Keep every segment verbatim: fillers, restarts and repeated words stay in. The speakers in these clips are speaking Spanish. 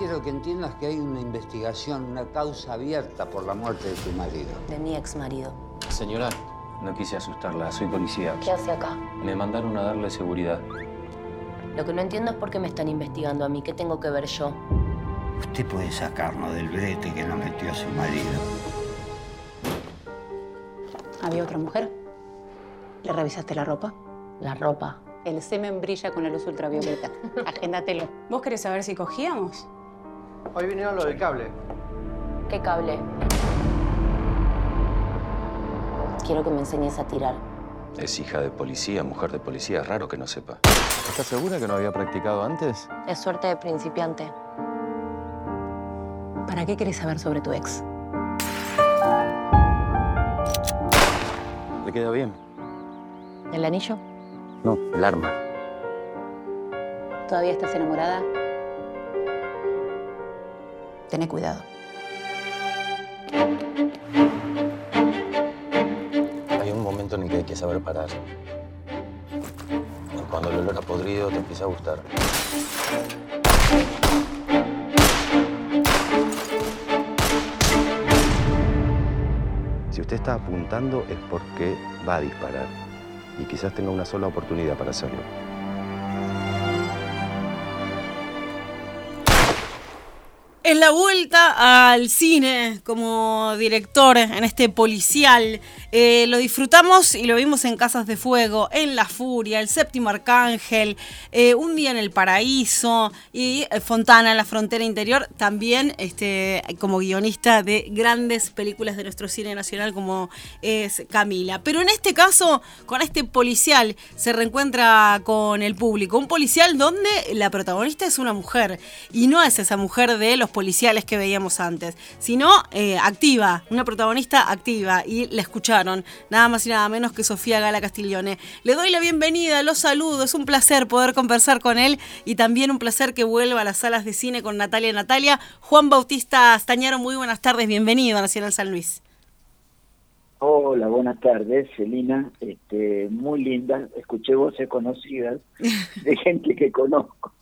quiero que entiendas que hay una investigación, una causa abierta por la muerte de tu marido. De mi ex marido. Señora, no quise asustarla, soy policía. ¿Qué hace acá? Me mandaron a darle seguridad. Lo que no entiendo es por qué me están investigando a mí. ¿Qué tengo que ver yo? Usted puede sacarnos del brete que nos metió a su marido. ¿Había otra mujer? ¿Le revisaste la ropa? La ropa. El semen brilla con la luz ultravioleta. Agéndatelo. ¿Vos querés saber si cogíamos? Hoy vinieron lo del cable. ¿Qué cable? Quiero que me enseñes a tirar. Es hija de policía, mujer de policía. Es raro que no sepa. ¿Estás segura que no había practicado antes? Es suerte de principiante. ¿Para qué querés saber sobre tu ex? ¿Le queda bien? ¿El anillo? No, el arma. ¿Todavía estás enamorada? Tené cuidado. Hay un momento en el que hay que saber parar. Cuando el olor a podrido te empieza a gustar. Si usted está apuntando es porque va a disparar. Y quizás tenga una sola oportunidad para hacerlo. Es la vuelta al cine como director en este policial. Eh, lo disfrutamos y lo vimos en Casas de Fuego, en La Furia, El Séptimo Arcángel, eh, Un Día en el Paraíso y Fontana en la Frontera Interior, también este, como guionista de grandes películas de nuestro cine nacional como es Camila. Pero en este caso, con este policial, se reencuentra con el público. Un policial donde la protagonista es una mujer y no es esa mujer de los policiales que veíamos antes, sino eh, activa, una protagonista activa, y la escucharon, nada más y nada menos que Sofía Gala Castiglione. Le doy la bienvenida, los saludo, es un placer poder conversar con él y también un placer que vuelva a las salas de cine con Natalia Natalia. Juan Bautista Stañaro, muy buenas tardes, bienvenido a Nacional San Luis. Hola, buenas tardes, Celina, este, muy linda, escuché voces conocidas de gente que conozco.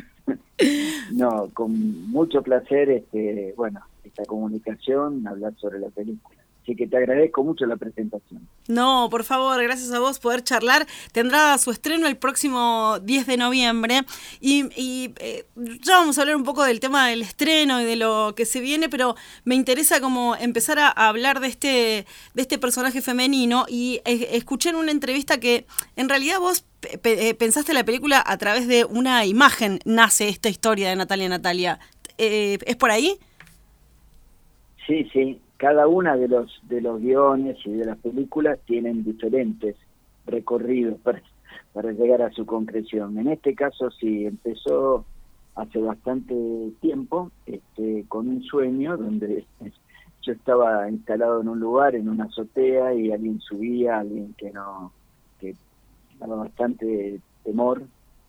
No, con mucho placer, este, bueno, esta comunicación, hablar sobre la película. Así que te agradezco mucho la presentación. No, por favor, gracias a vos poder charlar. Tendrá su estreno el próximo diez de noviembre y, y eh, ya vamos a hablar un poco del tema del estreno y de lo que se viene, pero me interesa como empezar a, a hablar de este, de este personaje femenino y eh, escuché en una entrevista que en realidad vos pe- pensaste la película a través de una imagen, nace esta historia de Natalia Natalia. Eh, ¿Es por ahí? Sí, sí. Cada una de los de los guiones y de las películas tienen diferentes recorridos para, para llegar a su concreción. En este caso sí, empezó hace bastante tiempo este, con un sueño donde yo estaba instalado en un lugar, en una azotea, y alguien subía, alguien que no que daba bastante temor.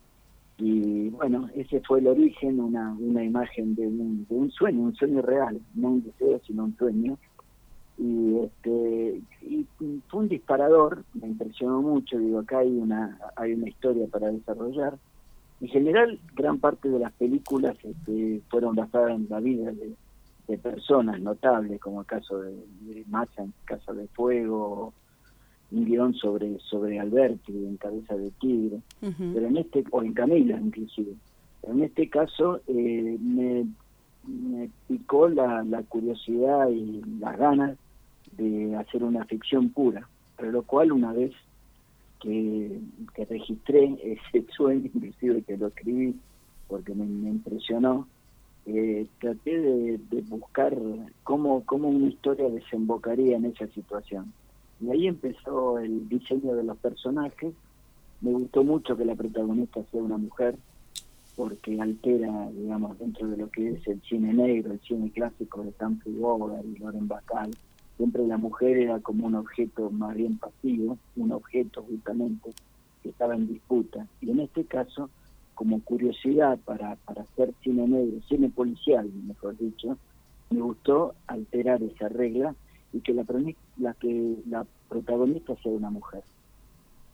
Y bueno, ese fue el origen, una una imagen de un, de un sueño, un sueño real, no un deseo, sino un sueño. Y este y fue un disparador, me impresionó mucho, digo, acá hay una hay una historia para desarrollar. En general, gran parte de las películas este, fueron basadas en la vida de, de personas notables, como el caso de, de Massa en Casa de Fuego, un guión sobre sobre Alberti en Cabeza de Tigre, uh-huh. pero en este o en Camila inclusive. Pero en este caso eh, me, me picó la, la curiosidad y las ganas de hacer una ficción pura, para lo cual una vez que, que registré ese sueño, inclusive que lo escribí porque me, me impresionó, eh, traté de, de buscar cómo, cómo una historia desembocaría en esa situación. Y ahí empezó el diseño de los personajes. Me gustó mucho que la protagonista sea una mujer, porque altera, digamos, dentro de lo que es el cine negro, el cine clásico de Humphrey Bogart y Lauren Bacall. Siempre la mujer era como un objeto más bien pasivo, un objeto justamente que estaba en disputa. Y en este caso, como curiosidad para, para hacer cine negro, cine policial, mejor dicho, me gustó alterar esa regla y que la, la que la protagonista sea una mujer.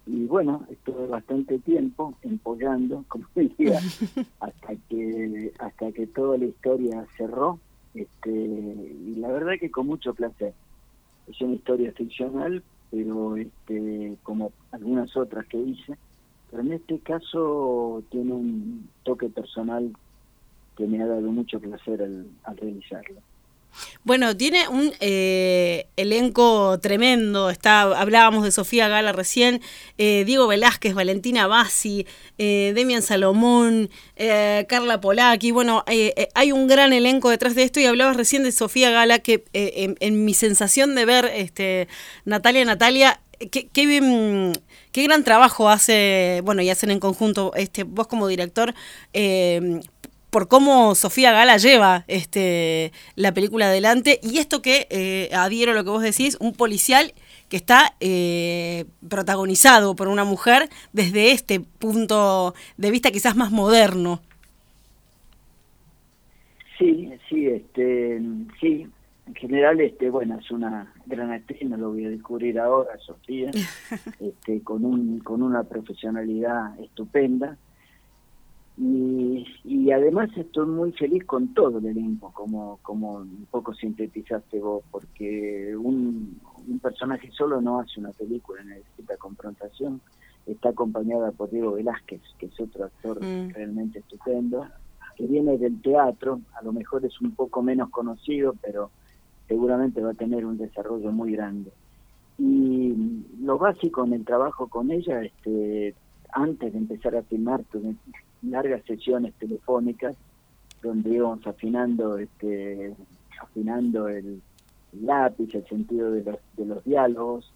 Y bueno, estuve bastante tiempo empollando, como diría, hasta que hasta que toda la historia cerró, este, y la verdad que con mucho placer. Es una historia ficcional, pero este, como algunas otras que hice, pero en este caso tiene un toque personal que me ha dado mucho placer al, al realizarlo. Bueno, tiene un eh, elenco tremendo. Está, hablábamos de Sofía Gala recién, eh, Diego Velázquez, Valentina Bassi, eh, Demian Salomón, eh, Carla Polacchi. Bueno, eh, eh, hay un gran elenco detrás de esto y hablabas recién de Sofía Gala, que eh, en, en mi sensación de ver este, Natalia, Natalia, qué, qué bien... Qué gran trabajo hace, bueno, y hacen en conjunto este, vos como director, eh, por cómo Sofía Gala lleva este, la película adelante, y esto que eh, adhiero a lo que vos decís, un policial que está eh, protagonizado por una mujer desde este punto de vista quizás más moderno. Sí, sí, este, sí, en general, este, bueno, es una gran actriz, no lo voy a descubrir ahora, Sofía, este, con un, con una profesionalidad estupenda. Y, y además estoy muy feliz con todo el elenco, como, como un poco sintetizaste vos, porque un, un personaje solo no hace una película, necesita confrontación. Está acompañada por Diego Velázquez, que es otro actor mm. realmente estupendo, que viene del teatro, a lo mejor es un poco menos conocido, pero seguramente va a tener un desarrollo muy grande. Y lo básico en el trabajo con ella, este, antes de empezar a filmar, tuve largas sesiones telefónicas donde íbamos afinando este afinando el lápiz, el sentido de los, de los diálogos,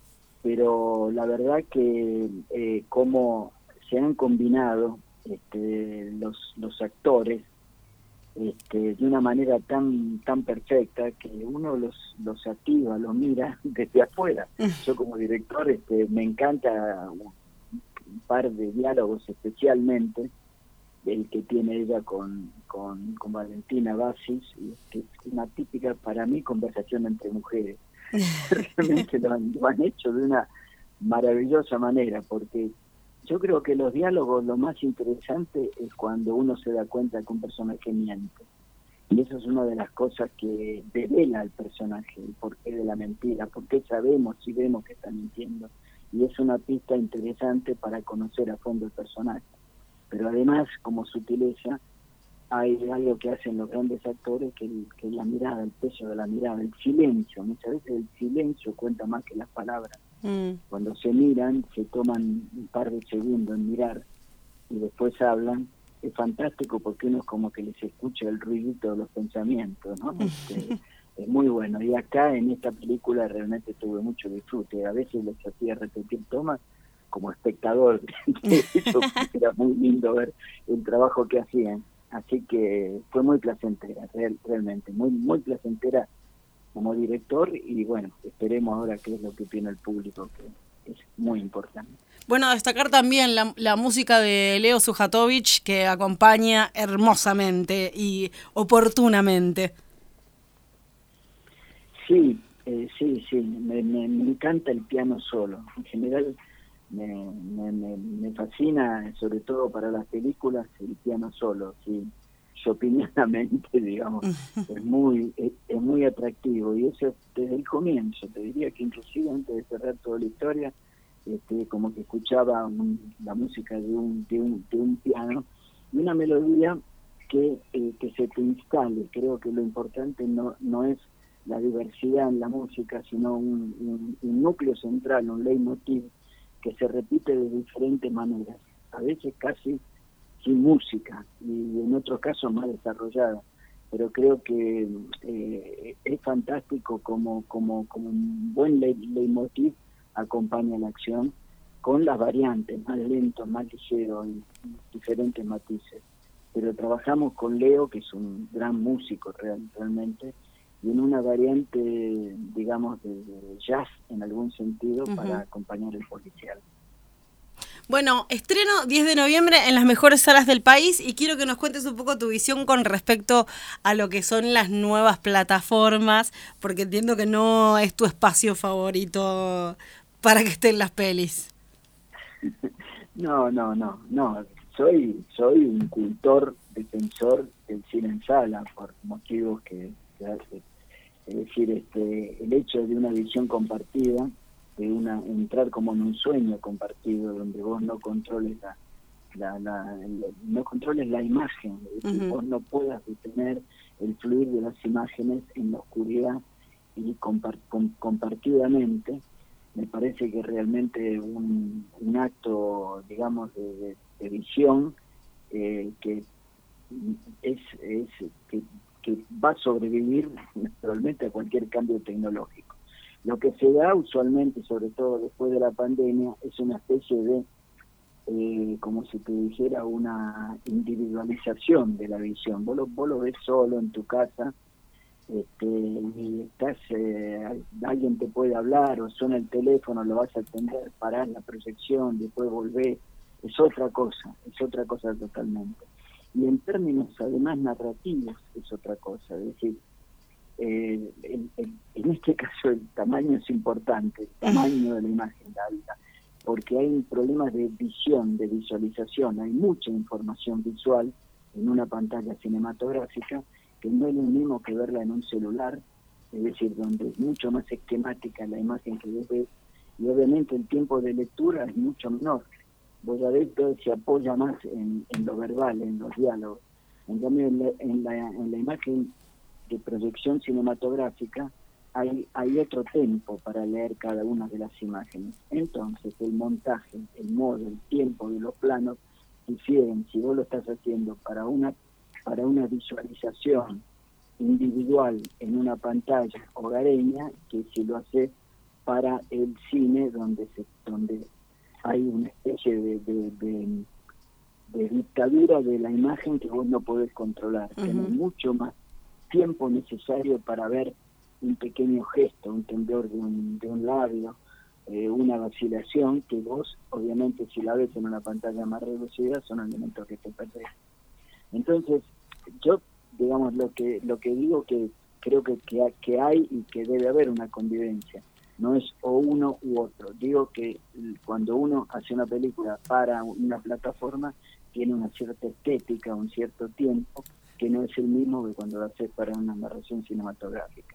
pero la verdad que eh, cómo se han combinado este, los, los actores este, de una manera tan tan perfecta que uno los, los activa, los mira desde afuera. Yo como director este, me encanta un par de diálogos especialmente, el que tiene ella con, con, con Valentina Bassi, que es una típica para mí conversación entre mujeres. Realmente lo han, lo han hecho de una maravillosa manera, porque yo creo que los diálogos lo más interesante es cuando uno se da cuenta que un personaje miente. Y eso es una de las cosas que devela al personaje, el porqué de la mentira, porque sabemos si vemos que está mintiendo. Y es una pista interesante para conocer a fondo el personaje. Pero además, como sutileza, hay algo que hacen los grandes actores, que, que es la mirada, el peso de la mirada, el silencio. Muchas veces el silencio cuenta más que las palabras. Mm. Cuando se miran, se toman un par de segundos en mirar y después hablan. Es fantástico porque uno es como que les escucha el ruidito de los pensamientos, ¿no? Este, es muy bueno. Y acá en esta película realmente tuve mucho disfrute. A veces les hacía repetir tomas como espectador. Eso era muy lindo ver el trabajo que hacían. Así que fue muy placentera, real, realmente, muy muy placentera como director, y bueno, esperemos ahora qué es lo que opina el público, que es muy importante. Bueno, destacar también la, la música de Leo Sujatovich, que acompaña hermosamente y oportunamente. Sí, eh, sí, sí, me, me, me encanta el piano solo. En general me, me, me, me fascina, sobre todo para las películas, el piano solo, sí. Opinionamente, digamos, es muy es, es muy atractivo, y eso desde el comienzo. Te diría que inclusive antes de cerrar toda la historia, este, como que escuchaba un, la música de un, de un de un piano y una melodía que eh, que se te instale. Creo que lo importante no no es la diversidad en la música, sino un, un, un núcleo central, un leitmotiv que se repite de diferentes maneras, a veces casi sin música, y en otros casos más desarrollada, pero creo que eh, es fantástico como como como un buen leitmotiv acompaña la acción con las variantes, más lento, más ligero, en diferentes matices. Pero trabajamos con Leo, que es un gran músico real, realmente, y en una variante, digamos, de, de jazz en algún sentido, uh-huh, para acompañar el policial. Bueno, estreno diez de noviembre en las mejores salas del país, y quiero que nos cuentes un poco tu visión con respecto a lo que son las nuevas plataformas, porque entiendo que no es tu espacio favorito para que estén las pelis. No, no, no, no. Soy, soy un cultor, defensor del cine en sala, por motivos que, que hace. Es decir, este, el hecho de una visión compartida, de una entrar como en un sueño compartido, donde vos no controles la, la, la, la no controles la imagen, es decir, uh-huh. vos no puedas detener el fluir de las imágenes en la oscuridad y compart, com, compartidamente. Me parece que realmente un, un acto, digamos, de, de, de visión eh, que es, es que, que va a sobrevivir naturalmente a cualquier cambio tecnológico. Lo que se da usualmente, sobre todo después de la pandemia, es una especie de, eh, como si te dijera, una individualización de la visión. Vos lo, vos lo ves solo en tu casa, Este, y estás, eh, alguien te puede hablar o suena el teléfono, lo vas a atender, parás la proyección, después volvés, es otra cosa, es otra cosa totalmente. Y en términos además narrativos es otra cosa, es decir, eh, el, el, en este caso el tamaño es importante, el tamaño de la imagen, la, la, porque hay problemas de visión, de visualización, hay mucha información visual en una pantalla cinematográfica, que no es lo mismo que verla en un celular, es decir, donde es mucho más esquemática la imagen que vos ves, y obviamente el tiempo de lectura es mucho menor. Vos ya ves, todo se apoya más en, en lo verbal, en los diálogos. En cambio, en la, en la, en la imagen de proyección cinematográfica hay, hay otro tiempo para leer cada una de las imágenes. Entonces, el montaje, el modo, el tiempo de los planos difieren. Si vos lo estás haciendo para una para una visualización individual en una pantalla hogareña, que si lo haces para el cine, donde se donde hay una especie de, de, de, de dictadura de la imagen que vos no podés controlar. Uh-huh. Tenés mucho más tiempo necesario para ver un pequeño gesto, un temblor de un, de un labio, eh, una vacilación, que vos, obviamente, si la ves en una pantalla más reducida, son elementos que te perdés. Entonces, yo, digamos, lo que lo que digo que creo que, que, que hay y que debe haber una convivencia. No es o uno u otro. Digo que cuando uno hace una película para una plataforma, tiene una cierta estética, un cierto tiempo, que no es el mismo que cuando lo haces para una narración cinematográfica.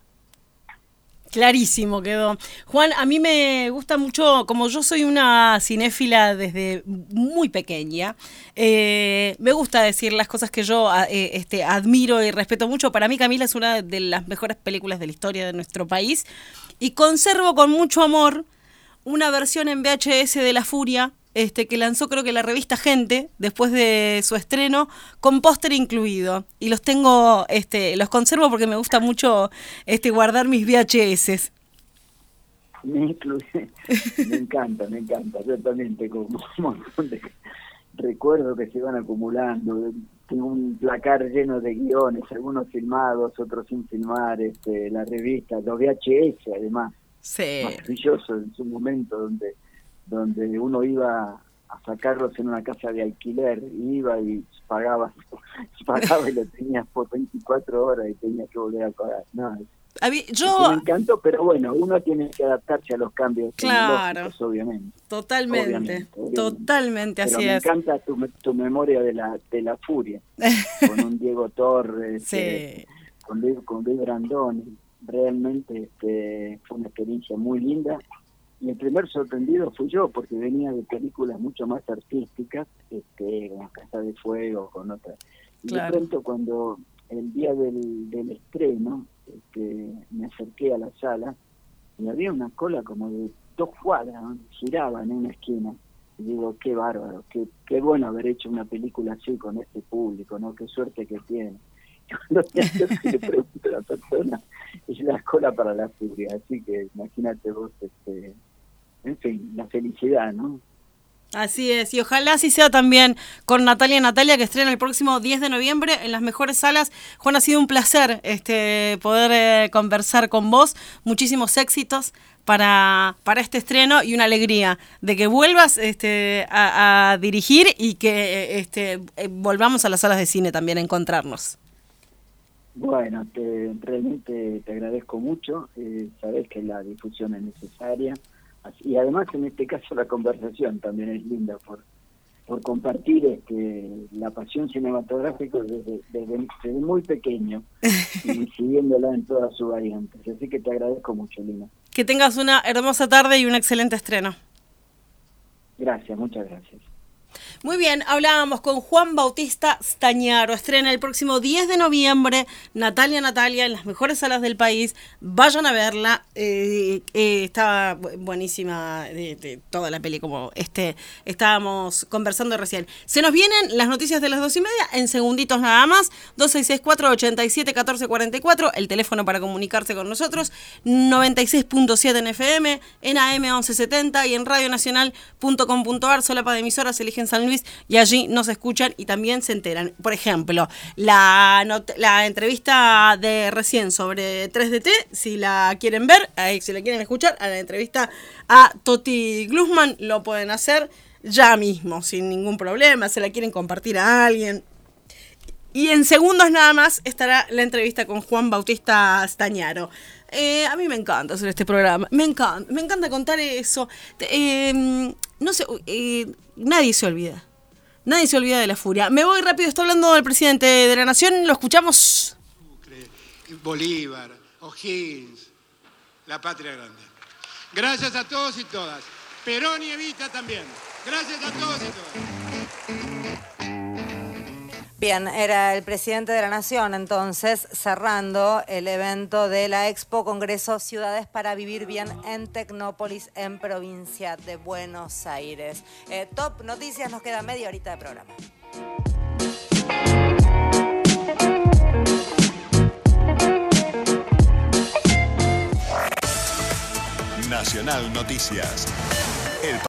Clarísimo quedó. Juan, a mí me gusta mucho, como yo soy una cinéfila desde muy pequeña, eh, me gusta decir las cosas que yo eh, este, admiro y respeto mucho. Para mí Camila es una de las mejores películas de la historia de nuestro país y conservo con mucho amor una versión en V H S de La Furia, este, que lanzó creo que la revista Gente después de su estreno, con póster incluido, y los tengo, este, los conservo porque me gusta mucho este guardar mis V H S. Me incluye, me encanta, me encanta. Yo también tengo un montón de recuerdos que se van acumulando. Tengo un placar lleno de guiones, algunos filmados, otros sin filmar, este, la revista, los V H S además, sí, maravilloso en su momento, donde donde uno iba a sacarlos en una casa de alquiler, iba y pagaba, pagaba y lo tenías por veinticuatro horas y tenías que volver a pagar. No, a mí, yo... me encantó, pero bueno, uno tiene que adaptarse a los cambios claro, tecnológicos, obviamente. Totalmente, obviamente, obviamente. totalmente, así pero es. Me encanta tu, tu memoria de la de la Furia, con un Diego Torres, sí, eh, con Luis, con Luis Brandoni. Realmente este, fue una experiencia muy linda. Y el primer sorprendido fui yo, porque venía de películas mucho más artísticas, este, con Casa de Fuego, con otras. Y claro, de pronto cuando el día del, del estreno, este, me acerqué a la sala, y había una cola como de dos cuadras, ¿no? Giraba en una esquina. Y digo, qué bárbaro, qué, qué bueno haber hecho una película así con este público, ¿no? Qué suerte que tiene. Y cuando te acerco y le pregunto a la persona, es la cola para La Furia. Así que imagínate vos, este... en fin, la felicidad, ¿no? Así es, y ojalá así sea también con Natalia Natalia, que estrena el próximo diez de noviembre en las mejores salas. Juan, ha sido un placer este poder eh, conversar con vos. Muchísimos éxitos para, para este estreno y una alegría de que vuelvas este, a, a dirigir y que este, eh, volvamos a las salas de cine también a encontrarnos. Bueno, te, realmente te agradezco mucho. Eh, sabés que la difusión es necesaria. Y además en este caso la conversación también es linda por, por compartir este, la pasión cinematográfica desde, desde, desde muy pequeño y siguiéndola en todas sus variantes. Así que te agradezco mucho, Lina. Que tengas una hermosa tarde y un excelente estreno. Gracias, muchas gracias. Muy bien, hablábamos con Juan Bautista Stañaro. Estrena el próximo diez de noviembre Natalia Natalia en las mejores salas del país. Vayan a verla. Eh, eh, está buenísima de, de toda la peli, como este estábamos conversando recién. Se nos vienen las noticias de las dos y media en segunditos nada más. dos seis seis cuatro, ocho siete, uno cuatro cuatro cuatro, el teléfono para comunicarse con nosotros. noventa y seis punto siete en F M, en A M once setenta y en radionacional punto com punto a r. Solapa de emisoras, eligen San Luis y allí nos escuchan y también se enteran. Por ejemplo, la, not- la entrevista de recién sobre tres D T, si la quieren ver, ahí, si la quieren escuchar, a la entrevista a Toti Glusman, lo pueden hacer ya mismo, sin ningún problema, se la quieren compartir a alguien. Y en segundos nada más estará la entrevista con Juan Bautista Stañaro. Eh, a mí me encanta hacer este programa, me encanta, me encanta contar eso. Eh, no sé, eh, nadie se olvida, nadie se olvida de la furia. Me voy rápido, está hablando el presidente de la Nación, lo escuchamos. Bolívar, O'Higgins, la patria grande. Gracias a todos y todas. Perón y Evita también. Gracias a todos y todas. Bien, era el presidente de la Nación, entonces, cerrando el evento de la Expo Congreso Ciudades para Vivir Bien en Tecnópolis, en provincia de Buenos Aires. Eh, top Noticias, nos queda media horita de programa. Nacional Noticias. El